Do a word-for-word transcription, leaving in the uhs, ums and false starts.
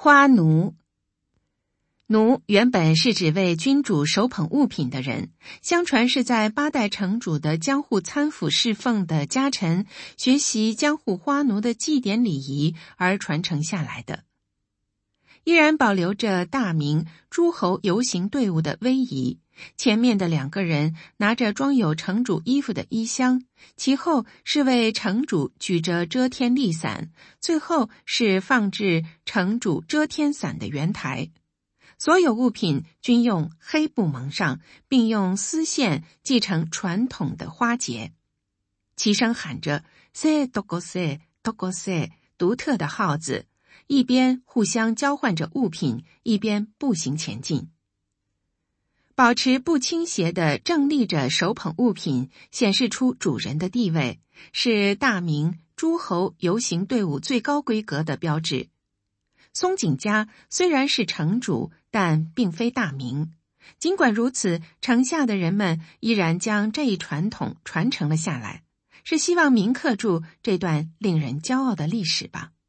花奴。奴原本是指为君主手捧物品的人，相传是在八代城主的江户参府侍奉的家臣学习江户花奴的祭典礼仪而传承下来的，依然保留着大明诸侯游行队伍的威仪。前面的两个人拿着装有城主衣服的衣箱，其后是为城主举着遮天立伞，最后是放置城主遮天伞的圆台。所有物品均用黑布蒙上，并用丝线系成传统的花结，齐声喊着せどこせどこせ独特的号子，一边互相交换着物品，一边步行前进。保持不倾斜地正立着手捧物品，显示出主人的地位，是大明诸侯游行队伍最高规格的标志。松井家虽然是城主，但并非大名。尽管如此，城下的人们依然将这一传统传承了下来，是希望铭刻住这段令人骄傲的历史吧。